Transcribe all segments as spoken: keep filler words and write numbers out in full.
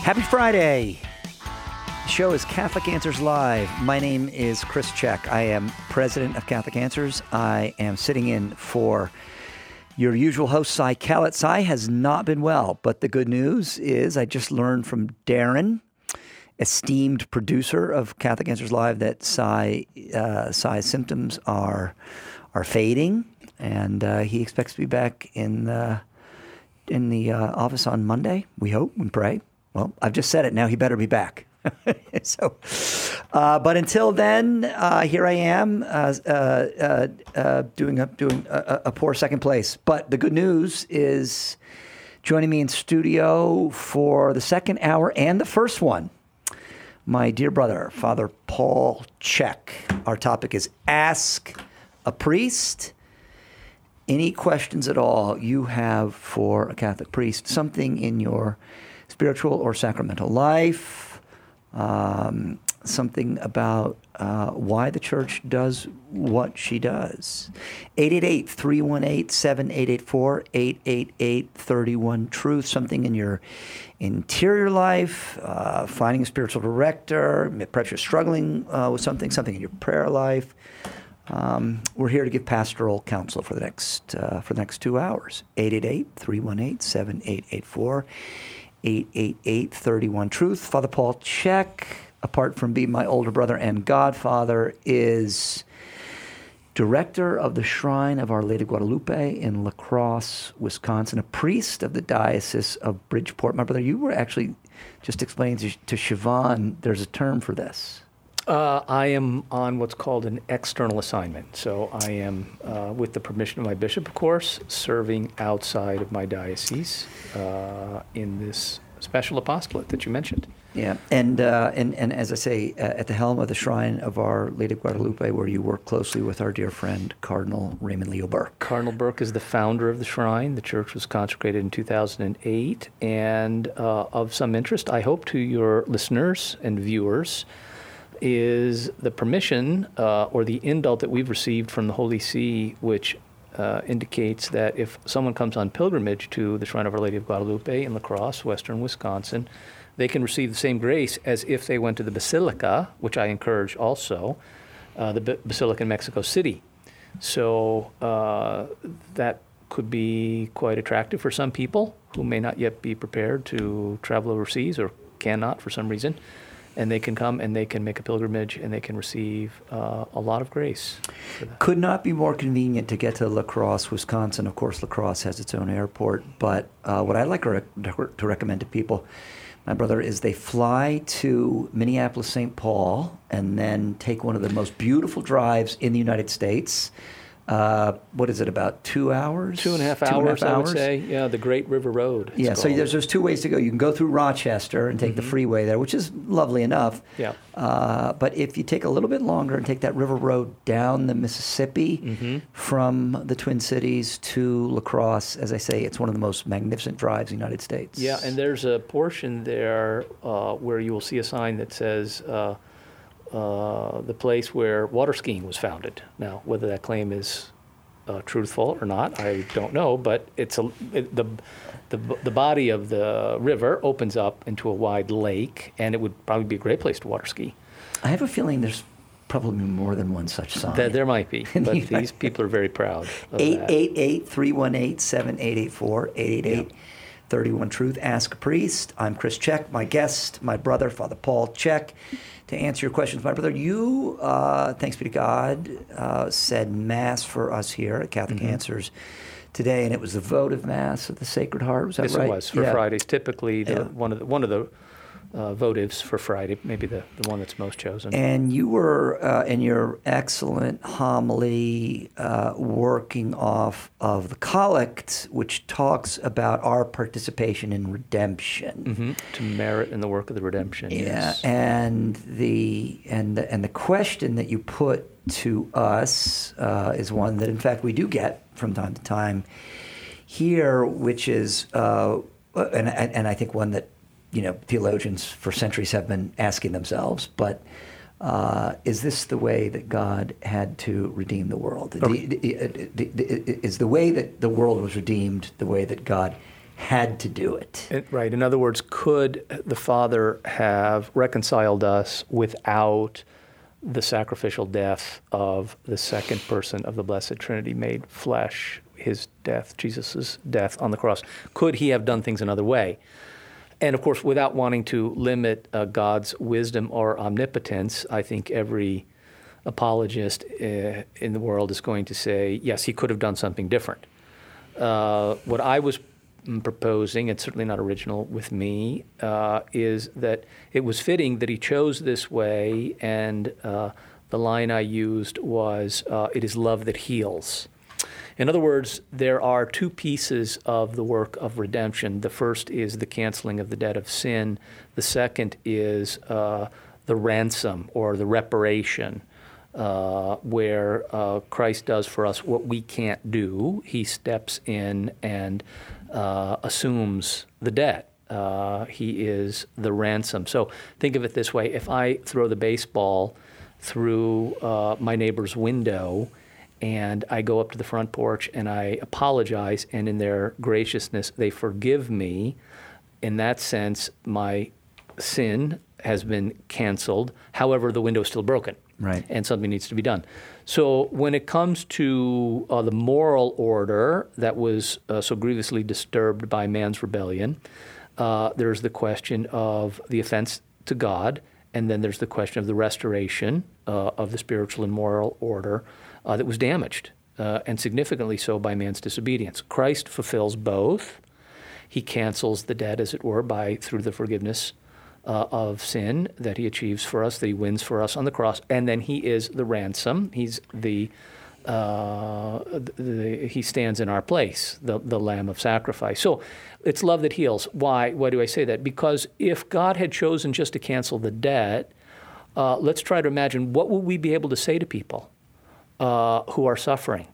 Happy Friday. The show is Catholic Answers Live. My name is Chris Check. I am president of Catholic Answers. I am sitting in for your usual host, Cy Kellett. Cy has not been well, but the good news is I just learned from Darren, esteemed producer of Catholic Answers Live, that Cy, uh, Cy's symptoms are are fading, and uh, he expects to be back in the, in the uh, office on Monday. We hope and pray. Well, I've just said it. Now he better be back. so, uh, but until then, uh, here I am uh, uh, uh, uh, doing a doing a, a poor second place. But the good news is, joining me in studio for the second hour and the first one, my dear brother, Father Paul Check. Our topic is Ask a Priest. Any questions at all you have for a Catholic priest, something in your spiritual or sacramental life, um, something about uh, why the Church does what she does. eight eight eight, three one eight, seven eight eight four, eight eight eight, three one, truth, something in your interior life, uh, finding a spiritual director, perhaps you're struggling uh, with something, something in your prayer life. Um, we're here to give pastoral counsel for the next uh, for the next two hours. eight eight eight, three one eight, seven eight eight four, eight eight eight, three one, truth. Father Paul Check, apart from being my older brother and godfather, is director of the Shrine of Our Lady of Guadalupe in La Crosse, Wisconsin, a priest of the Diocese of Bridgeport. My brother, you were actually just explaining to, to Siobhan, there's a term for this. Uh, I am on what's called an external assignment. So I am, uh, with the permission of my bishop, of course, serving outside of my diocese uh, in this special apostolate that you mentioned. Yeah, and uh, and and as I say, uh, at the helm of the Shrine of Our Lady of Guadalupe, where you work closely with our dear friend, Cardinal Raymond Leo Burke. Cardinal Burke is the founder of the shrine. The church was consecrated in two thousand eight, and uh, of some interest, I hope, to your listeners and viewers, is the permission uh, or the indult that we've received from the Holy See, which uh, indicates that if someone comes on pilgrimage to the Shrine of Our Lady of Guadalupe in La Crosse, western Wisconsin, they can receive the same grace as if they went to the Basilica, which I encourage also, uh, the B- Basilica in Mexico City. So uh, that could be quite attractive for some people who may not yet be prepared to travel overseas or cannot for some reason. And they can come and they can make a pilgrimage and they can receive uh, a lot of grace for that. Could not be more convenient to get to La Crosse, Wisconsin. Of course, La Crosse has its own airport. But uh, what I like to, rec- to recommend to people, my brother, is they fly to Minneapolis, Saint Paul, and then take one of the most beautiful drives in the United States. Uh, what is it, about two hours? Two and a half two hours, and a half I hours? would say. Yeah, the Great River Road. Yeah, so there's, there's two ways to go. You can go through Rochester and take mm-hmm. the freeway there, which is lovely enough. Yeah. Uh, but if you take a little bit longer and take that river road down the Mississippi mm-hmm. from the Twin Cities to La Crosse, as I say, it's one of the most magnificent drives in the United States. Yeah, and there's a portion there uh, where you will see a sign that says uh, uh, the place where water skiing was founded. Now, whether that claim is uh, truthful or not, I don't know, but it's a it, the the the body of the river opens up into a wide lake, and it would probably be a great place to water ski. I have a feeling there's probably more than one such sign. That there might be, but these people are very proud of eight that. eight eight, three one eight, seven eight eight four, eight eight eight, three one, truth. Ask a Priest. I'm Chris Check. My guest, my brother, Father Paul Check. To answer your questions, my brother, you, uh, thanks be to God, uh, said Mass for us here at Catholic mm-hmm. Answers today, and it was the votive Mass of the Sacred Heart. Was that yes, right? Yes, it was for yeah. Fridays. Typically, the, yeah. one of the one of the uh, votives for Friday, maybe the, the one that's most chosen. And you were, uh, in your excellent homily, uh, working off of the Collect, which talks about our participation in redemption. Mm-hmm. To merit in the work of the redemption, yeah, yes. And the, and, the, and the question that you put to us uh, is one that, in fact, we do get from time to time here, which is, uh, and, and I think one that, you know, theologians for centuries have been asking themselves, but uh, is this the way that God had to redeem the world? Okay. The, the, the, the, is the way that the world was redeemed the way that God had to do it. It, right. In other words, could the Father have reconciled us without the sacrificial death of the second person of the Blessed Trinity made flesh, his death, Jesus' death on the cross? Could he have done things another way? And of course, without wanting to limit uh, God's wisdom or omnipotence, I think every apologist uh, in the world is going to say, yes, he could have done something different. Uh, what I was proposing, it's certainly not original with me, uh, is that it was fitting that he chose this way, and uh, the line I used was, uh, it is love that heals. In other words, there are two pieces of the work of redemption. The first is the canceling of the debt of sin. The second is uh, the ransom or the reparation, uh, where uh, Christ does for us what we can't do. He steps in and uh, assumes the debt. Uh, he is the ransom. So think of it this way. If I throw the baseball through uh, my neighbor's window, and I go up to the front porch and I apologize, and in their graciousness, they forgive me. In that sense, my sin has been canceled. However, the window is still broken. Right. And something needs to be done. So when it comes to uh, the moral order that was uh, so grievously disturbed by man's rebellion, uh, there's the question of the offense to God, and then there's the question of the restoration uh, of the spiritual and moral order Uh, that was damaged, uh, and significantly so by man's disobedience. Christ fulfills both. He cancels the debt, as it were, by through the forgiveness uh, of sin that he achieves for us, that he wins for us on the cross, and then he is the ransom. He's the, uh, the he stands in our place, the the Lamb of sacrifice. So it's love that heals. Why? Why do I say that? Because if God had chosen just to cancel the debt, uh, let's try to imagine, what would we be able to say to people Uh, who are suffering,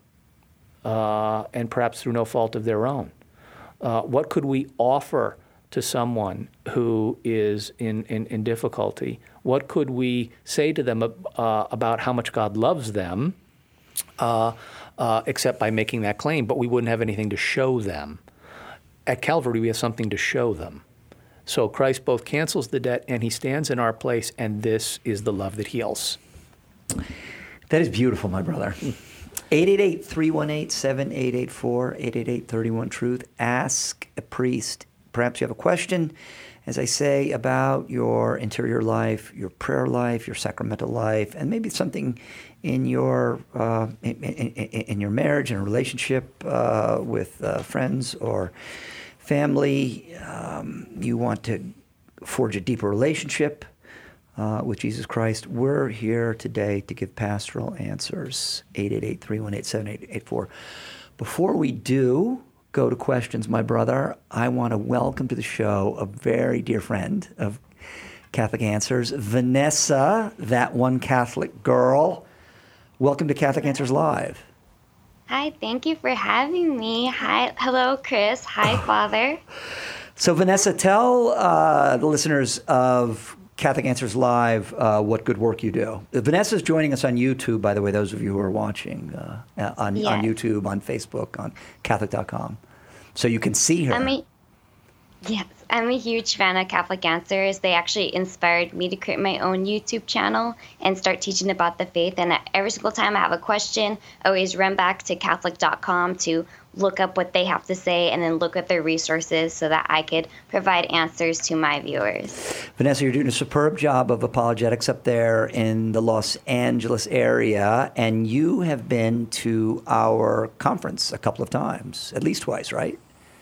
uh, and perhaps through no fault of their own? Uh, what could we offer to someone who is in, in, in difficulty? What could we say to them uh, about how much God loves them, uh, uh, except by making that claim? But we wouldn't have anything to show them. At Calvary, we have something to show them. So Christ both cancels the debt and he stands in our place, and this is the love that heals. That is beautiful, my brother. eight eight eight, three one eight, seven eight eight four, eight eight eight, three one, truth. Ask a priest. Perhaps you have a question, as I say, about your interior life, your prayer life, your sacramental life, and maybe something in your uh, in, in, in your marriage and a relationship uh, with uh, friends or family. Um, you want to forge a deeper relationship Uh, with Jesus Christ. We're here today to give pastoral answers. eight eight eight, three one eight, seven eight eight four. Before we do go to questions, my brother, I want to welcome to the show a very dear friend of Catholic Answers, Vanessa, that one Catholic girl. Welcome to Catholic Answers Live. Hi, thank you for having me. Hi, hello, Chris. Hi, Father. So, Vanessa, tell uh, the listeners of Catholic Answers Live uh, what good work you do. Vanessa's joining us on YouTube, by the way, those of you who are watching uh, on, yes. on YouTube, on Facebook, on Catholic dot com. So you can see her. I'm a, yes, I'm a huge fan of Catholic Answers. They actually inspired me to create my own YouTube channel and start teaching about the faith. And every single time I have a question, I always run back to Catholic dot com to look up what they have to say and then look at their resources so that I could provide answers to my viewers. Vanessa, you're doing a superb job of apologetics up there in the Los Angeles area, and you have been to our conference a couple of times, at least twice, right?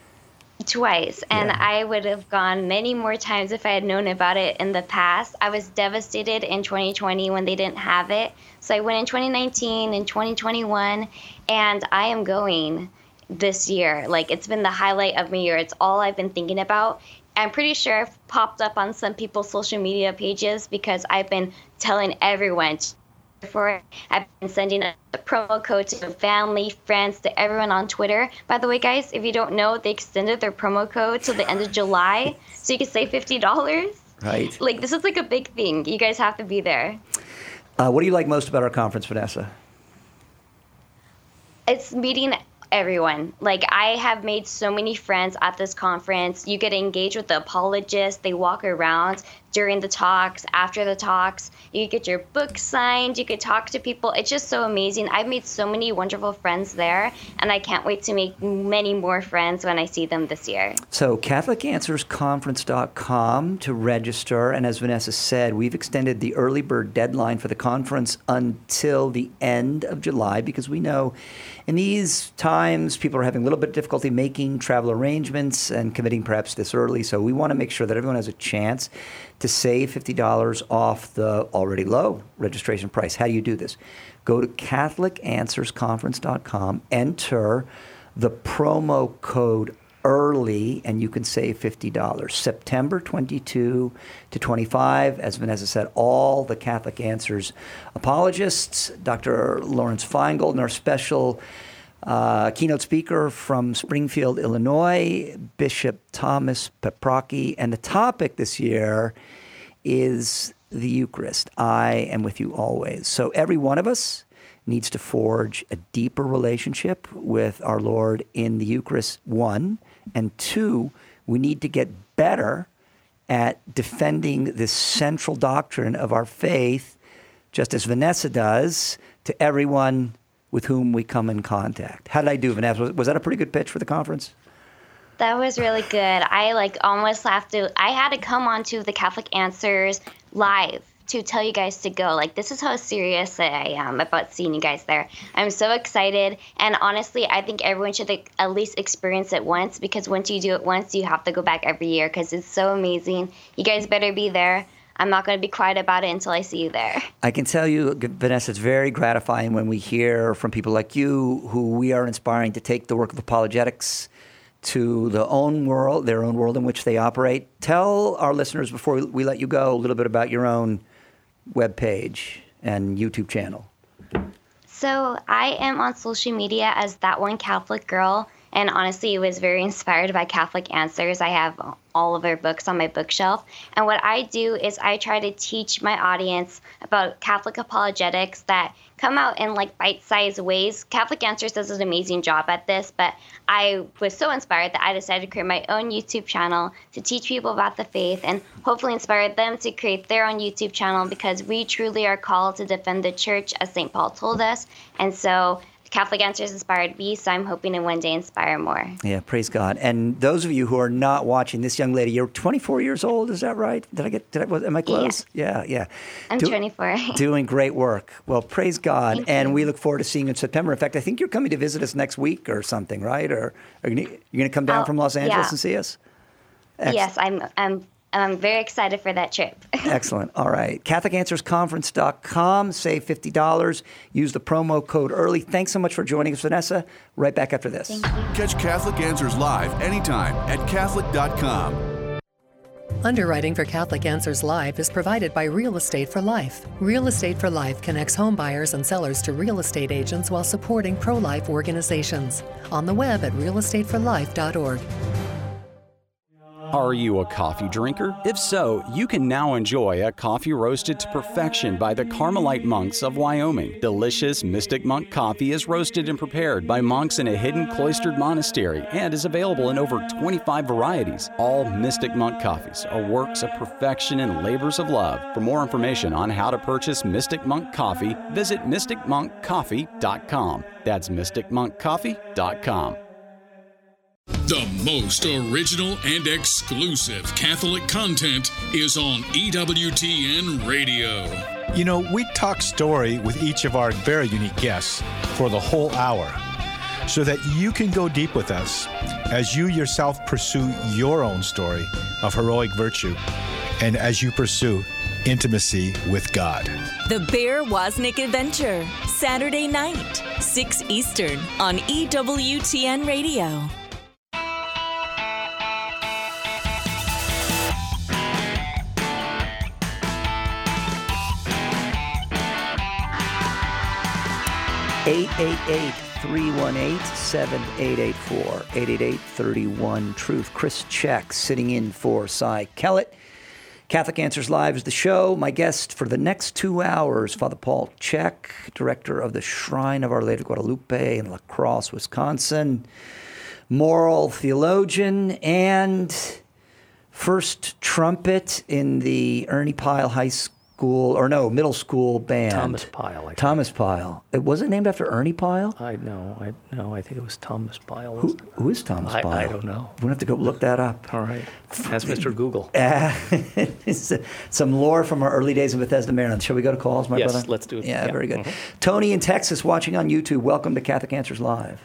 Twice, and Yeah. I would have gone many more times if I had known about it in the past. I was devastated in twenty twenty when they didn't have it. So I went in twenty nineteen and twenty twenty-one, and I am going this year. Like, it's been the highlight of my year. It's all I've been thinking about. I'm pretty sure I've popped up on some people's social media pages because I've been telling everyone for it. I've been sending a promo code to family, friends, to everyone on Twitter. By the way, guys, if you don't know, they extended their promo code till the end of July, so you can save fifty dollars. Right. Like, this is like a big thing. You guys have to be there. Uh, what do you like most about our conference, Vanessa? It's meeting everyone. Like, I have made so many friends at this conference. You get to engage with the apologists. They walk around during the talks, after the talks. You get your book signed. You could talk to people. It's just so amazing. I've made so many wonderful friends there, and I can't wait to make many more friends when I see them this year. So Catholic Answers Conference dot com to register. And as Vanessa said, we've extended the early bird deadline for the conference until the end of July, because we know in these times people are having a little bit of difficulty making travel arrangements and committing perhaps this early. So we want to make sure that everyone has a chance to save fifty dollars off the already low registration price. How do you do this? Go to Catholic Answers Conference dot com, enter the promo code EARLY, and you can save fifty dollars. September twenty-second to twenty-fifth, as Vanessa said, all the Catholic Answers apologists, Doctor Lawrence Feingold, and our special Uh, keynote speaker from Springfield, Illinois, Bishop Thomas Peprocki. And the topic this year is the Eucharist. I am with you always. So every one of us needs to forge a deeper relationship with our Lord in the Eucharist, one. And two, we need to get better at defending this central doctrine of our faith, just as Vanessa does, to everyone with whom we come in contact. How did I do, Vanessa? Was, was that a pretty good pitch for the conference? That was really good. I like almost have to, I had to come on to the Catholic Answers live to tell you guys to go. Like, this is how serious I am about seeing you guys there. I'm so excited. And honestly, I think everyone should like, at least experience it once, because once you do it once, you have to go back every year because it's so amazing. You guys better be there. I'm not going to be quiet about it until I see you there. I can tell you, Vanessa, it's very gratifying when we hear from people like you who we are inspiring to take the work of apologetics to the own world, their own world in which they operate. Tell our listeners, before we let you go, a little bit about your own webpage and YouTube channel. So I am on social media as That One Catholic Girl. And honestly, it was very inspired by Catholic Answers. I have all of their books on my bookshelf. And what I do is I try to teach my audience about Catholic apologetics that come out in like bite-sized ways. Catholic Answers does an amazing job at this, but I was so inspired that I decided to create my own YouTube channel to teach people about the faith and hopefully inspire them to create their own YouTube channel, because we truly are called to defend the church, as Saint Paul told us. And so Catholic Answers inspired me, so I'm hoping to one day inspire more. Yeah, praise God. And those of you who are not watching, this young lady, you're twenty-four years old, is that right? Did I get, did I, was, am I close? Yeah, yeah. yeah. I'm Do, twenty-four. Doing great work. Well, praise God. Thank and you. We look forward to seeing you in September. In fact, I think you're coming to visit us next week or something, right? Or are you going to come down I'll, from Los Angeles yeah. and see us? Excellent. Yes, I'm I'm I'm very excited for that trip. Excellent. All right. Catholic Answers Conference dot com. Save fifty dollars. Use the promo code EARLY. Thanks so much for joining us, Vanessa. Right back after this. Thank you. Catch Catholic Answers live anytime at Catholic dot com. Underwriting for Catholic Answers Live is provided by Real Estate for Life. Real Estate for Life connects home buyers and sellers to real estate agents while supporting pro-life organizations. On the web at real estate for life dot org. Are you a coffee drinker? If so, you can now enjoy a coffee roasted to perfection by the Carmelite monks of Wyoming. Delicious Mystic Monk coffee is roasted and prepared by monks in a hidden cloistered monastery and is available in over twenty-five varieties. All Mystic Monk coffees are works of perfection and labors of love. For more information on how to purchase Mystic Monk coffee, visit mystic monk coffee dot com. That's mystic monk coffee dot com. The most original and exclusive Catholic content is on E W T N Radio. You know, we talk story with each of our very unique guests for the whole hour so that you can go deep with us as you yourself pursue your own story of heroic virtue and as you pursue intimacy with God. The Bear Wozniak Adventure, Saturday night, six Eastern on E W T N Radio. eight eight eight, three one eight, seven eight eight four, eight eight eight, three one, truth. Chris Check sitting in for Cy Kellett. Catholic Answers Live is the show. My guest for the next two hours, Father Paul Chek, director of the Shrine of Our Lady of Guadalupe in La Crosse, Wisconsin, moral theologian, and first trumpet in the Ernie Pyle High School. School, or no, middle school band. Thomas Pyle. I Thomas think. Pyle. It wasn't named after Ernie Pyle? I know. I no. I think it was Thomas Pyle. Who, who is Thomas I, Pyle? I don't know. We're going to have to go look that up. All right. Ask Mister Google. Uh, some lore from our early days in Bethesda, Maryland. Shall we go to calls, my yes, brother? Yes, let's do it. Yeah, yeah. very good. Mm-hmm. Tony in Texas watching on YouTube. Welcome to Catholic Answers Live.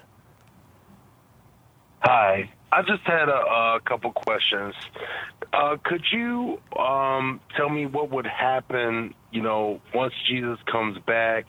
Hi. I just had a, a couple questions. Uh, could you um, tell me what would happen, you know, once Jesus comes back,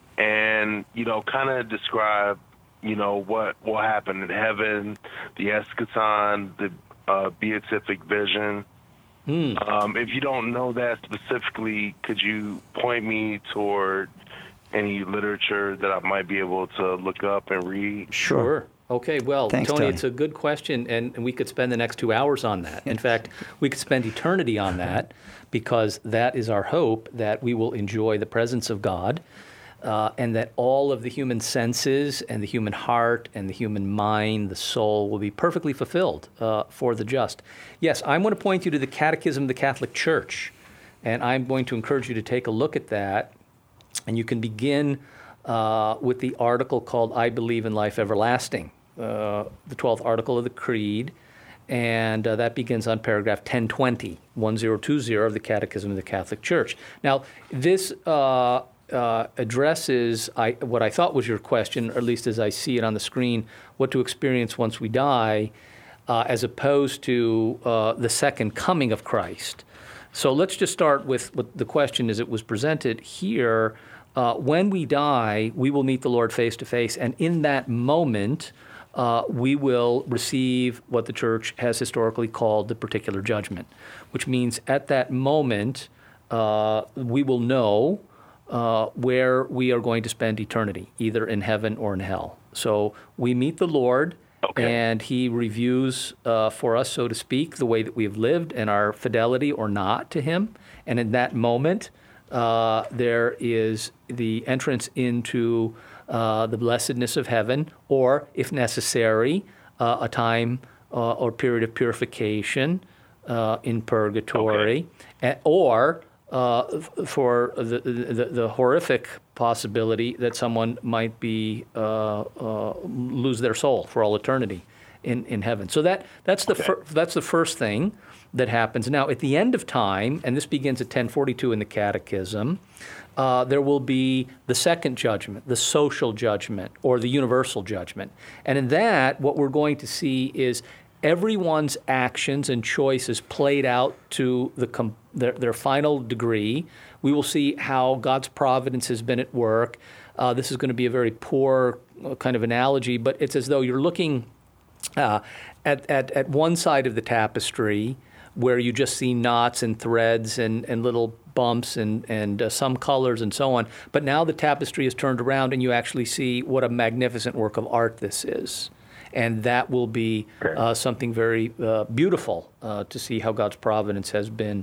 and, you know, kind of describe, you know, what will happen in heaven, the eschaton, the uh, beatific vision? Mm. Um, if you don't know that specifically, could you point me toward any literature that I might be able to look up and read? Sure. sure. Okay, well, Thanks, Tony, Tony, it's a good question, and, and we could spend the next two hours on that. In fact, we could spend eternity on that, because that is our hope, that we will enjoy the presence of God, uh, and that all of the human senses and the human heart and the human mind, the soul, will be perfectly fulfilled uh, for the just. Yes, I'm going to point you to the Catechism of the Catholic Church, and I'm going to encourage you to take a look at that, and you can begin uh, with the article called I Believe in Life Everlasting. Uh, the twelfth article of the Creed, and uh, that begins on paragraph ten twenty, ten twenty of the Catechism of the Catholic Church. Now, this uh, uh, addresses I, what I thought was your question, or at least as I see it on the screen, what to experience once we die, uh, as opposed to uh, the second coming of Christ. So let's just start with, with the question as it was presented here. Uh, when we die, we will meet the Lord face to face, and in that moment, Uh, we will receive what the Church has historically called the particular judgment, which means at that moment, uh, we will know uh, where we are going to spend eternity, either in heaven or in hell. So we meet the Lord, okay. and He reviews uh, for us, so to speak, the way that we have lived and our fidelity or not to Him. And in that moment, uh, there is the entrance into Uh, the blessedness of heaven, or, if necessary, uh, a time uh, or period of purification uh, in purgatory, okay. a- or uh, f- for the, the, the horrific possibility that someone might be uh, uh, lose their soul for all eternity in, in heaven. So that that's the okay. fir- that's the first thing that happens. Now, at the end of time, and this begins at ten forty-two in the Catechism, Uh, there will be the second judgment, the social judgment, or the universal judgment. And in that, what we're going to see is everyone's actions and choices played out to the com- their, their final degree. We will see how God's providence has been at work. Uh, this is going to be a very poor kind of analogy, but it's as though you're looking uh, at, at, at one side of the tapestry, where you just see knots and threads and, and little bumps and, and uh, some colors and so on. But now the tapestry is turned around and you actually see what a magnificent work of art this is. And that will be uh, something very uh, beautiful uh, to see how God's providence has been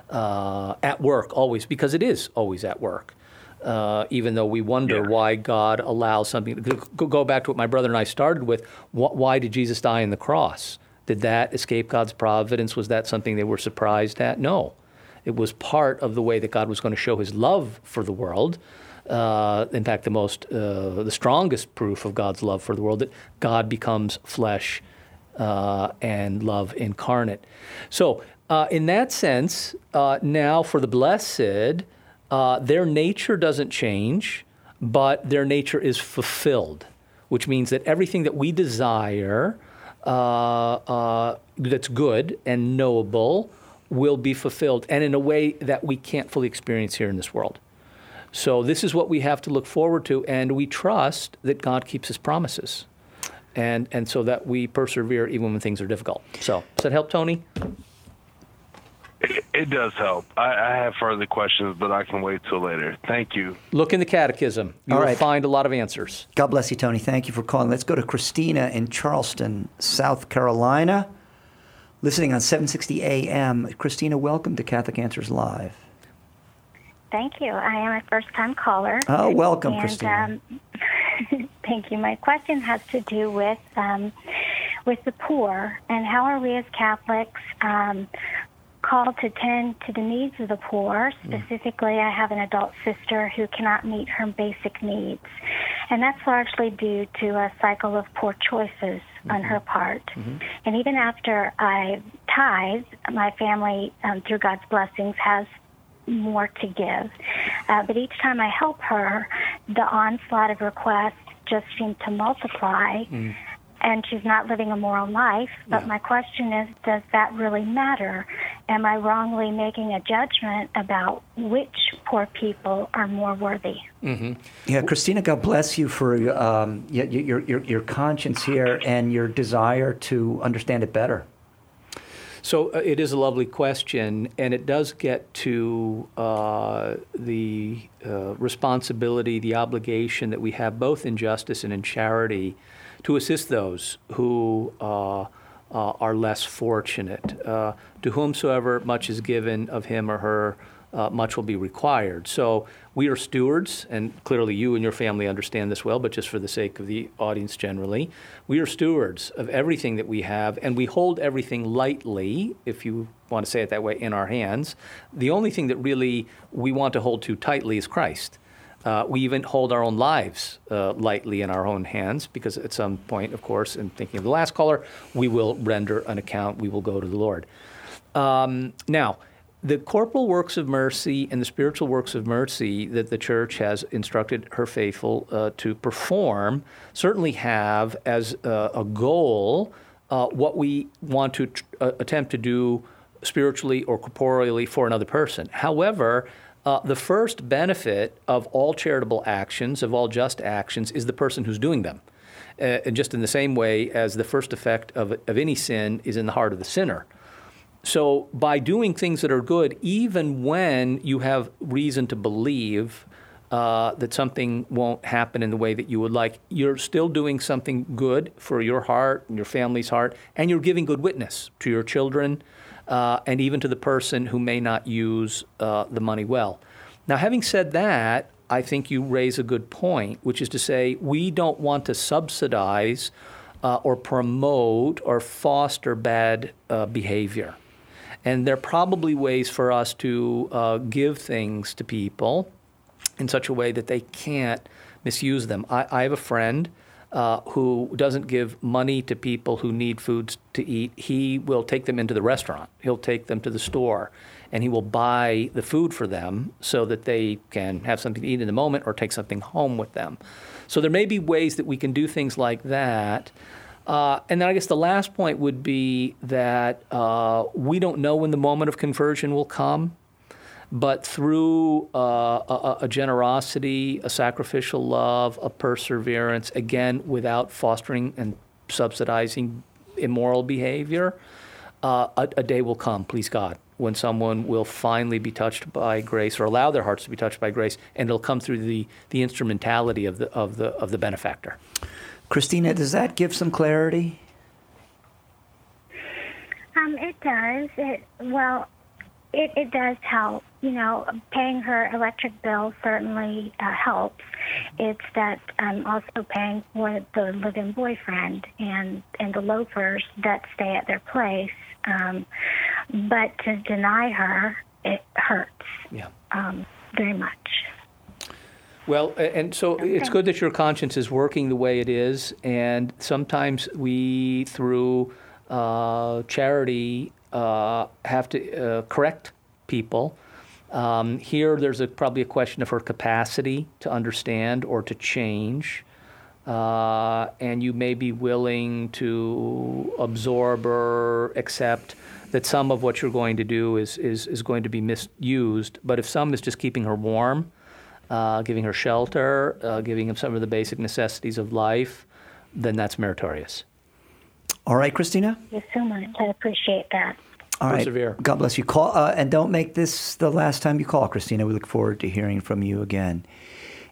uh, at work always, because it is always at work. Uh, even though we wonder yeah. why God allows something. Go back to what my brother and I started with. Why did Jesus die on the cross? Did that escape God's providence? Was that something they were surprised at? No. It was part of the way that God was going to show His love for the world. Uh, in fact, the most, uh, the strongest proof of God's love for the world, that God becomes flesh uh, and love incarnate. So uh, in that sense, uh, now for the blessed, uh, their nature doesn't change, but their nature is fulfilled, which means that everything that we desire Uh, uh, that's good and knowable will be fulfilled, and in a way that we can't fully experience here in this world. So this is what we have to look forward to, and we trust that God keeps His promises, and and so that we persevere even when things are difficult. So does that help, Tony? It, it does help. I, I have further questions, but I can wait till later. Thank you. Look in the Catechism. You All will right. find a lot of answers. God bless you, Tony. Thank you for calling. Let's go to Christina in Charleston, South Carolina. listening on seven sixty A M. Christina, welcome to Catholic Answers Live. Thank you. I am a first-time caller. Oh, welcome, and, Christina. Um, thank you. My question has to do with um, with the poor, and how are we as Catholics um, called to tend to the needs of the poor. Specifically, I have an adult sister who cannot meet her basic needs, and that's largely due to a cycle of poor choices mm-hmm. on her part. Mm-hmm. And even after I tithe, my family, um, through God's blessings, has more to give. Uh, but each time I help her, the onslaught of requests just seem to multiply. Mm. And she's not living a moral life. But yeah. my question is, does that really matter? Am I wrongly making a judgment about which poor people are more worthy? Mm-hmm. Yeah, Christina, God bless you for um, your, your, your, your conscience here and your desire to understand it better. So uh, it is a lovely question, and it does get to uh, the uh, responsibility, the obligation that we have both in justice and in charity to assist those who uh, uh, are less fortunate. Uh, to whomsoever much is given, of him or her uh, much will be required. So we are stewards, and clearly you and your family understand this well, but just for the sake of the audience generally, we are stewards of everything that we have, and we hold everything lightly, if you want to say it that way, in our hands. The only thing that really we want to hold to tightly is Christ. Uh, we even hold our own lives uh, lightly in our own hands, because at some point, of course, in thinking of the last caller, we will render an account, we will go to the Lord. Um, now, the corporal works of mercy and the spiritual works of mercy that the Church has instructed her faithful uh, to perform certainly have as uh, a goal uh, what we want to tr- uh, attempt to do spiritually or corporeally for another person. However, Uh, the first benefit of all charitable actions, of all just actions, is the person who's doing them. Uh, and just in the same way as the first effect of, of any sin is in the heart of the sinner. So by doing things that are good, even when you have reason to believe uh, that something won't happen in the way that you would like, you're still doing something good for your heart and your family's heart, and you're giving good witness to your children, Uh, and even to the person who may not use uh, the money well. Now, having said that, I think you raise a good point, which is to say we don't want to subsidize uh, or promote or foster bad uh, behavior. And there are probably ways for us to uh, give things to people in such a way that they can't misuse them. I, I have a friend Uh, who doesn't give money to people who need foods to eat. He will take them into the restaurant. He'll take them to the store, and he will buy the food for them so that they can have something to eat in the moment or take something home with them. So there may be ways that we can do things like that. Uh, and then I guess the last point would be that uh, we don't know when the moment of conversion will come. But through uh, a, a generosity, a sacrificial love, a perseverance, again, without fostering and subsidizing immoral behavior, uh, a, a day will come, please God, when someone will finally be touched by grace, or allow their hearts to be touched by grace, and it'll come through the, the instrumentality of the of the of the benefactor. Christina, does that give some clarity? Um, it does. It well. It, it does help. You know, paying her electric bill certainly uh, helps. It's that I'm also paying for the live-in boyfriend and, and the loafers that stay at their place. Um, but to deny her, it hurts yeah. um, very much. Well, and so okay. It's good that your conscience is working the way it is. And sometimes we, through uh, charity, Uh, have to uh, correct people. Um, here, there's a, probably a question of her capacity to understand or to change, uh, and you may be willing to absorb or accept that some of what you're going to do is is, is going to be misused. But if some is just keeping her warm, uh, giving her shelter, uh, giving her some of the basic necessities of life, then that's meritorious. All right, Christina? Thank you so much. I appreciate that. All right. Persevere. God bless you. Call uh, and don't make this the last time you call, Christina. We look forward to hearing from you again.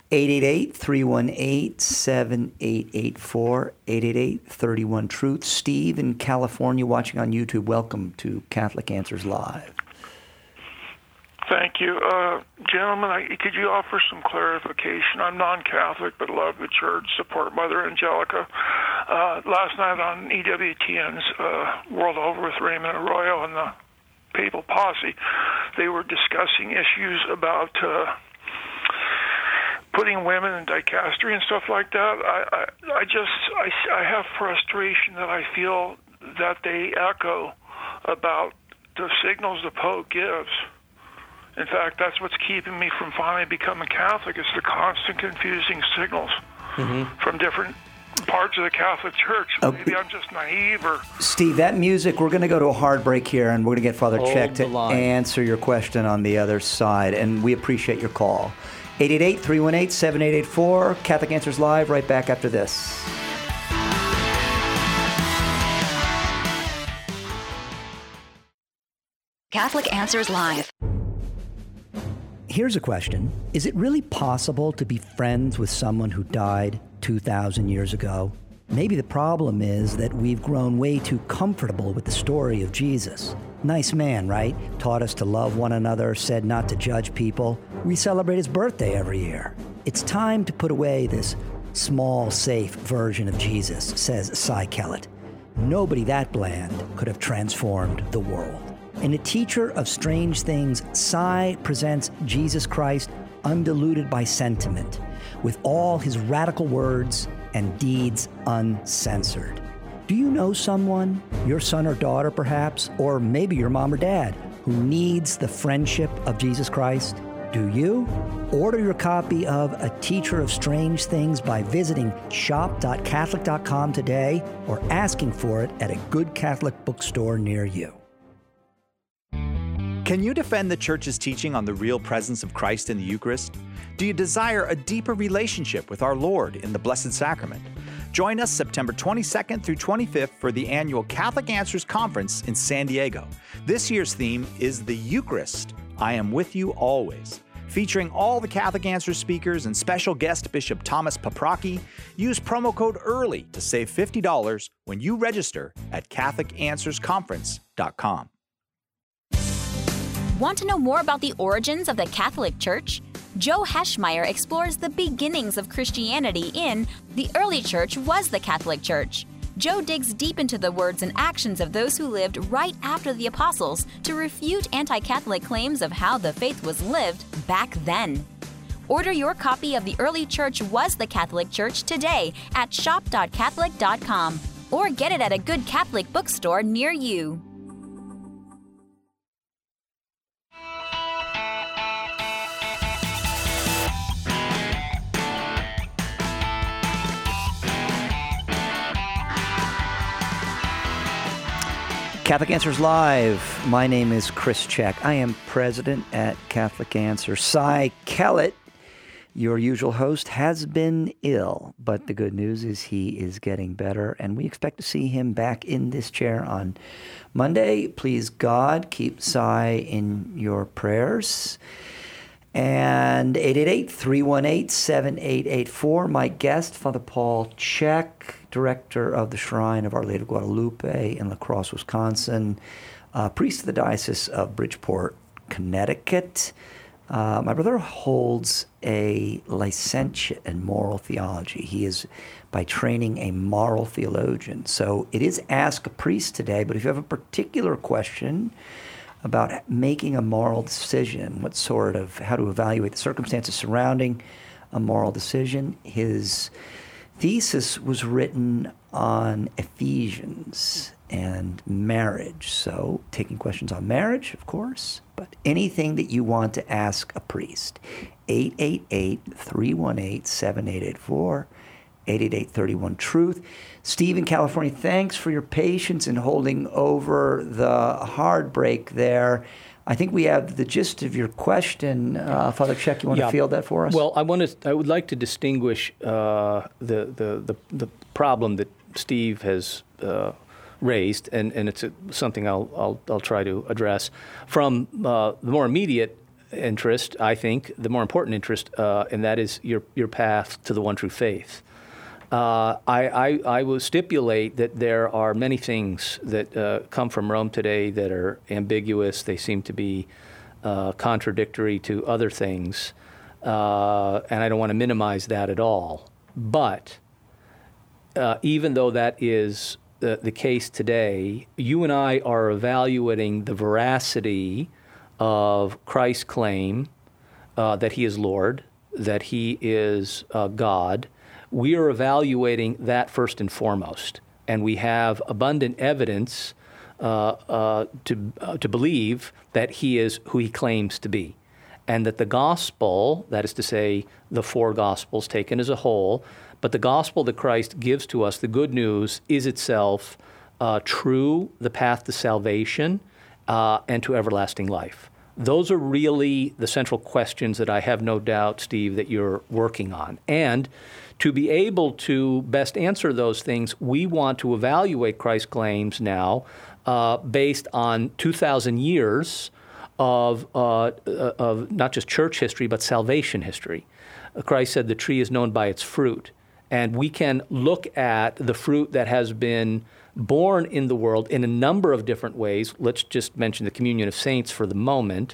eight eight eight, three one eight, seven eight eight four, eight eight eight, three one, truth. Steve in California watching on YouTube, welcome to Catholic Answers Live. Thank you. Uh, gentlemen, I, could you offer some clarification? I'm non-Catholic but love the church, support Mother Angelica. Uh, last night on E W T N's uh, World Over with Raymond Arroyo and the Papal Posse, they were discussing issues about uh, putting women in dicastery and stuff like that. I, I, I just, I, I have frustration that I feel that they echo about the signals the Pope gives. In fact, that's what's keeping me from finally becoming Catholic. It's the constant confusing signals mm-hmm. from different parts of the Catholic Church. Oh, maybe I'm just naive or... Steve, that music, we're going to go to a hard break here, and we're going to get Father Hold Czech to line. answer your question on the other side, and we appreciate your call. eight eight eight, three one eight, seven eight eight four, Catholic Answers Live, right back after this. Catholic Answers Live. Here's a question. Is it really possible to be friends with someone who died two thousand years ago? Maybe the problem is that we've grown way too comfortable with the story of Jesus. Nice man, right? Taught us to love one another, said not to judge people. We celebrate his birthday every year. It's time to put away this small, safe version of Jesus, says Cy Kellett. Nobody that bland could have transformed the world. In A Teacher of Strange Things, Cy presents Jesus Christ undiluted by sentiment, with all his radical words and deeds uncensored. Do you know someone, your son or daughter perhaps, or maybe your mom or dad, who needs the friendship of Jesus Christ? Do you? Order your copy of A Teacher of Strange Things by visiting shop dot catholic dot com today or asking for it at a good Catholic bookstore near you. Can you defend the Church's teaching on the real presence of Christ in the Eucharist? Do you desire a deeper relationship with our Lord in the Blessed Sacrament? Join us September twenty-second through twenty-fifth for the annual Catholic Answers Conference in San Diego. This year's theme is the Eucharist, I Am With You Always. Featuring all the Catholic Answers speakers and special guest Bishop Thomas Paprocki, use promo code EARLY to save fifty dollars when you register at catholic answers conference dot com. Want to know more about the origins of the Catholic Church? Joe Heschmeyer explores the beginnings of Christianity in The Early Church Was the Catholic Church. Joe digs deep into the words and actions of those who lived right after the apostles to refute anti-Catholic claims of how the faith was lived back then. Order your copy of The Early Church Was the Catholic Church today at shop dot catholic dot com or get it at a good Catholic bookstore near you. Catholic Answers Live. My name is Chris Czech. I am president at Catholic Answers. Cy Kellett, your usual host, has been ill, but the good news is he is getting better, and we expect to see him back in this chair on Monday. Please, God, keep Cy in your prayers. And eight eight eight, three one eight, seven eight eight four. My guest, Father Paul Czech, director of the Shrine of Our Lady of Guadalupe in La Crosse, Wisconsin, uh, priest of the Diocese of Bridgeport, Connecticut. Uh, my brother holds a licentiate in moral theology. He is, by training, a moral theologian. So it is Ask a Priest today, but if you have a particular question about making a moral decision, what sort of, how to evaluate the circumstances surrounding a moral decision, his thesis was written on Ephesians and marriage. So taking questions on marriage, of course, but anything that you want to ask a priest. eight eight eight, three one eight, seven eight eight four, eight eight eight, three one, truth. Steve in California, thanks for your patience in holding over the hard break there. I think we have the gist of your question. Uh, Father Czech, you want yeah. to field that for us? Well, I want to. I would like to distinguish uh, the, the the the problem that Steve has uh, raised, and, and it's a, something I'll, I'll I'll try to address from uh, the more immediate interest, I think, the more important interest, uh, and that is your your path to the one true faith. Uh, I, I, I will stipulate that there are many things that uh, come from Rome today that are ambiguous. They seem to be uh, contradictory to other things, uh, and I don't want to minimize that at all. But uh, even though that is the, the case today, you and I are evaluating the veracity of Christ's claim uh, that he is Lord, that he is uh, God. We are evaluating that first and foremost, and we have abundant evidence uh, uh, to uh, to believe that he is who he claims to be, and that the gospel, that is to say, the four gospels taken as a whole, but the gospel that Christ gives to us, the good news, is itself uh, true, the path to salvation uh, and to everlasting life. Those are really the central questions that I have no doubt, Steve, that you're working on. And to be able to best answer those things, we want to evaluate Christ's claims now uh, based on two thousand years of, uh, of not just church history, but salvation history. Christ said the tree is known by its fruit. And we can look at the fruit that has been born in the world in a number of different ways. Let's just mention the communion of saints for the moment,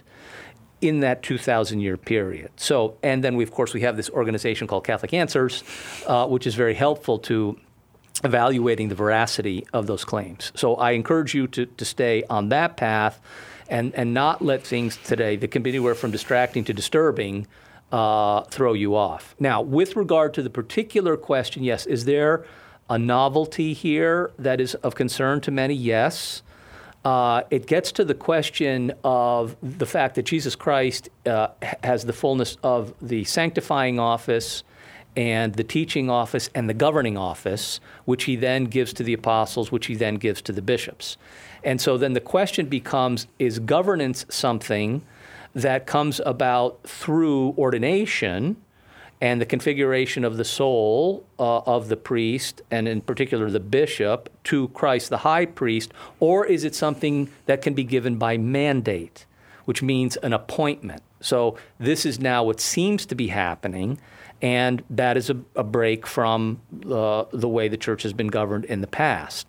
in that two thousand year period. So, and then we, of course, we have this organization called Catholic Answers, uh, which is very helpful to evaluating the veracity of those claims. So I encourage you to, to stay on that path and, and not let things today that can be anywhere from distracting to disturbing uh, throw you off. Now, with regard to the particular question, yes, is there a novelty here that is of concern to many? Yes. Uh, it gets to the question of the fact that Jesus Christ uh, has the fullness of the sanctifying office and the teaching office and the governing office, which he then gives to the apostles, which he then gives to the bishops. And so then the question becomes, is governance something that comes about through ordination and the configuration of the soul uh, of the priest, and in particular the bishop, to Christ the high priest, or is it something that can be given by mandate, which means an appointment? So this is now what seems to be happening, and that is a, a break from uh, the way the church has been governed in the past.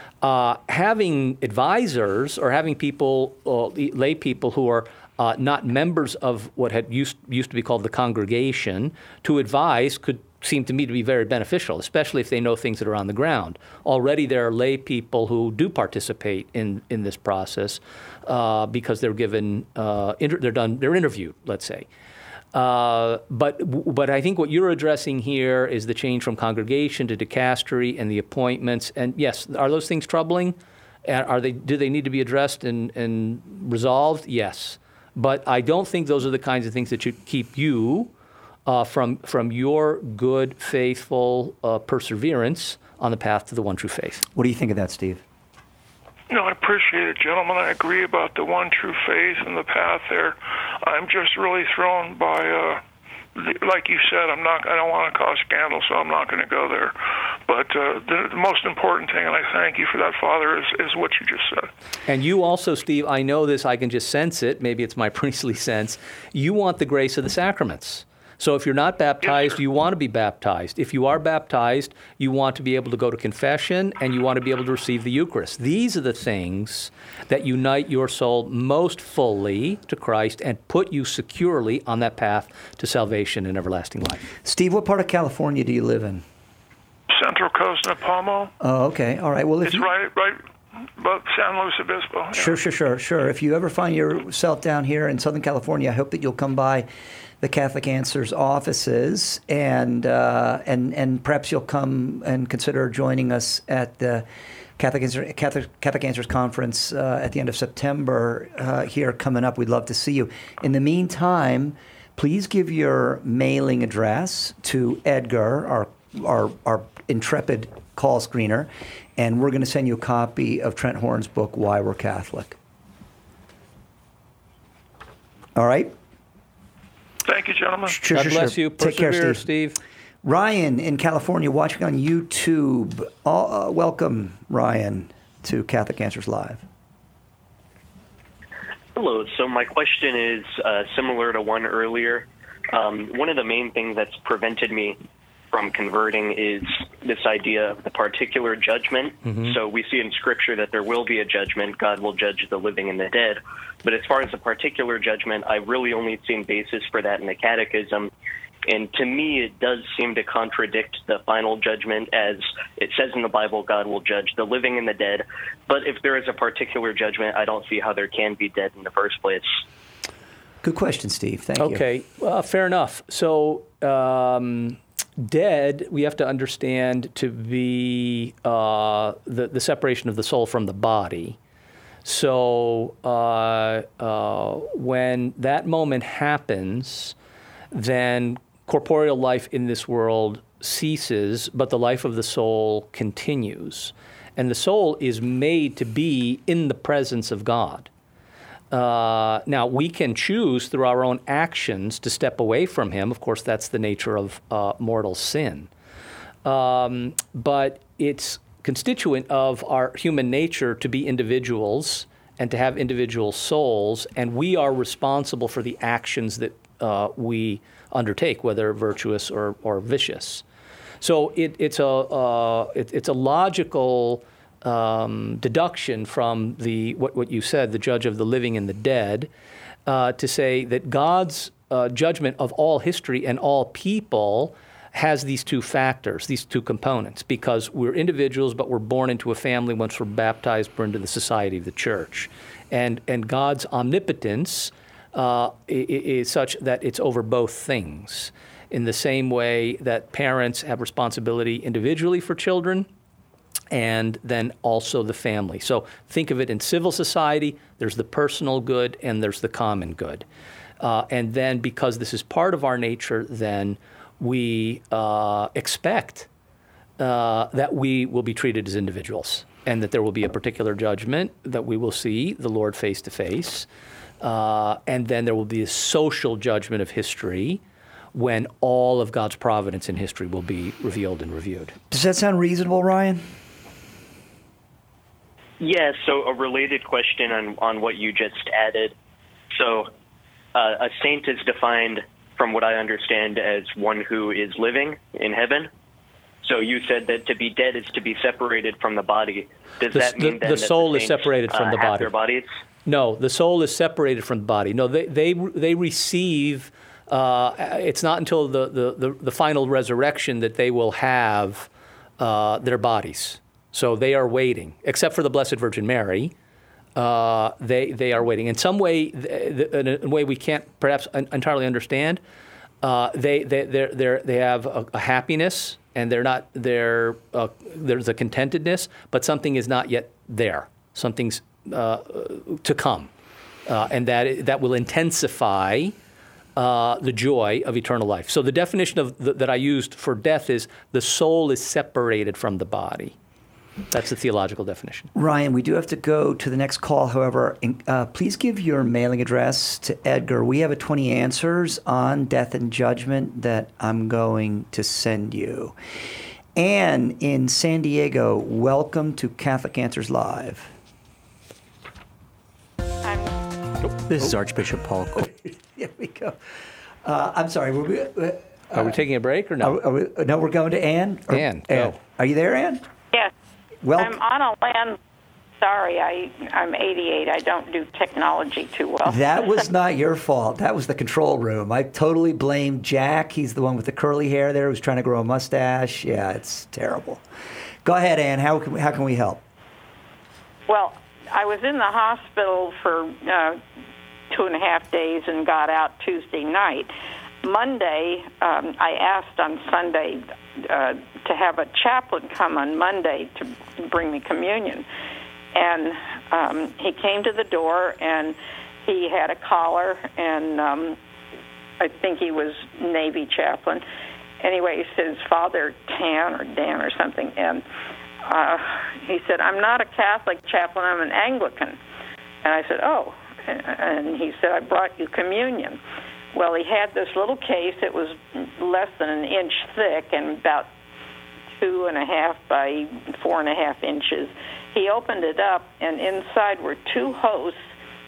Uh, having advisors or having people, uh, lay people who are Uh, not members of what had used, used to be called the congregation, to advise could seem to me to be very beneficial, especially if they know things that are on the ground. Already there are lay people who do participate in, in this process uh, because they're given, uh, inter- they're done, they're interviewed, let's say. Uh, but but I think what you're addressing here is the change from congregation to dicastery and the appointments. And yes, are those things troubling? Are they? Do they need to be addressed and, and resolved? Yes. But I don't think those are the kinds of things that should keep you uh, from from your good, faithful uh, perseverance on the path to the one true faith. What do you think of that, Steve? No, I appreciate it, gentlemen. I agree about the one true faith and the path there. I'm just really thrown by, uh, like you said, I'm not. I don't want to cause scandal, so I'm not going to go there. But uh, the, the most important thing, and I thank you for that, Father, is, is what you just said. And you also, Steve, I know this, I can just sense it, maybe it's my priestly sense, you want the grace of the sacraments. So if you're not baptized, yes, you want to be baptized. If you are baptized, you want to be able to go to confession, and you want to be able to receive the Eucharist. These are the things that unite your soul most fully to Christ and put you securely on that path to salvation and everlasting life. Steve, what part of California do you live in? Central Coast, Napalmo. Oh, okay. All right. Well, if it's you... right, right, about San Luis Obispo. Yeah. Sure, sure, sure, sure. If you ever find yourself down here in Southern California, I hope that you'll come by the Catholic Answers offices, and uh, and and perhaps you'll come and consider joining us at the Catholic Answers, Catholic, Catholic Answers Conference uh, at the end of September uh, here coming up. We'd love to see you. In the meantime, please give your mailing address to Edgar, our our, our intrepid call screener, and we're going to send you a copy of Trent Horn's book, Why We're Catholic. All right? Thank you, gentlemen. Sure, God sure, bless sure. you. Take care, Persevere, Steve. Ryan in California, watching on YouTube. Uh, welcome, Ryan, to Catholic Answers Live. Hello. So my question is uh, similar to one earlier. Um, one of the main things that's prevented me from converting is this idea of the particular judgment. Mm-hmm. So we see in Scripture that there will be a judgment. God will judge the living and the dead. But as far as the particular judgment, I've really only seen basis for that in the Catechism. And to me, it does seem to contradict the final judgment, as it says in the Bible, God will judge the living and the dead. But if there is a particular judgment, I don't see how there can be dead in the first place. Good question, Steve. Thank okay. you. Okay, uh, fair enough. So um, dead, we have to understand to be uh, the, the separation of the soul from the body. So uh, uh, when that moment happens, then corporeal life in this world ceases, but the life of the soul continues. And the soul is made to be in the presence of God. Uh, now, we can choose through our own actions to step away from him. Of course, that's the nature of uh, mortal sin. Um, but it's constituent of our human nature to be individuals and to have individual souls, and we are responsible for the actions that uh, we undertake, whether virtuous or, or vicious. So it, it's a uh, it, it's a logical um, deduction from the what, what you said, the judge of the living and the dead, uh, to say that God's uh, judgment of all history and all people has these two factors, these two components, because we're individuals, but we're born into a family. Once we're baptized, we're into the society of the church. And, and God's omnipotence uh, is such that it's over both things. In the same way that parents have responsibility individually for children, and then also the family. So think of it in civil society, there's the personal good and there's the common good. Uh, and then because this is part of our nature, then we uh, expect uh, that we will be treated as individuals and that there will be a particular judgment, that we will see the Lord face to face. Uh, and then there will be a social judgment of history when all of God's providence in history will be revealed and reviewed. Does that sound reasonable, Ryan? Yeah, so a related question on, on what you just added. So uh, a saint is defined, from what I understand, as one who is living in heaven. So you said that to be dead is to be separated from the body. Does the, that mean the, then the that soul the is saints, separated from uh, the have body? Their bodies? No, the soul is separated from the body. No, they they they receive. Uh, it's not until the, the, the, the final resurrection that they will have uh, their bodies. So they are waiting, except for the Blessed Virgin Mary. Uh, they they are waiting in some way, in a way we can't perhaps entirely understand. Uh, they they they they they have a, a happiness, and they're not they're uh, there's a contentedness, but something is not yet there. Something's uh, to come, uh, and that that will intensify uh, the joy of eternal life. So the definition of the, that I used for death is the soul is separated from the body. That's the theological definition. Ryan, we do have to go to the next call. However, uh, please give your mailing address to Edgar. We have a twenty answers on death and judgment that I'm going to send you. Anne in San Diego, welcome to Catholic Answers Live. This is Archbishop Paul. Here we go. Uh, I'm sorry. Were we, uh, are we taking a break or no? Are we, are we, no, we're going to Anne. Or, Anne, go. Anne. Are you there, Anne? Yes. Well, I'm on a land. Sorry, I, I'm eighty-eight. I don't do technology too well. That was not your fault. That was the control room. I totally blame Jack. He's the one with the curly hair there who's trying to grow a mustache. Yeah, it's terrible. Go ahead, Anne. How can we, how can we help? Well, I was in the hospital for uh, two and a half days and got out Tuesday night. Monday, um, I asked on Sunday uh, to have a chaplain come on Monday to bring me communion. And um, he came to the door, and he had a collar, and um, I think he was Navy chaplain. Anyway, he says Father Tan or Dan or something, and uh, he said, I'm not a Catholic chaplain, I'm an Anglican. And I said, oh. And he said, I brought you communion. Well, he had this little case. It was less than an inch thick and about two and a half by four and a half inches. He opened it up, and inside were two hosts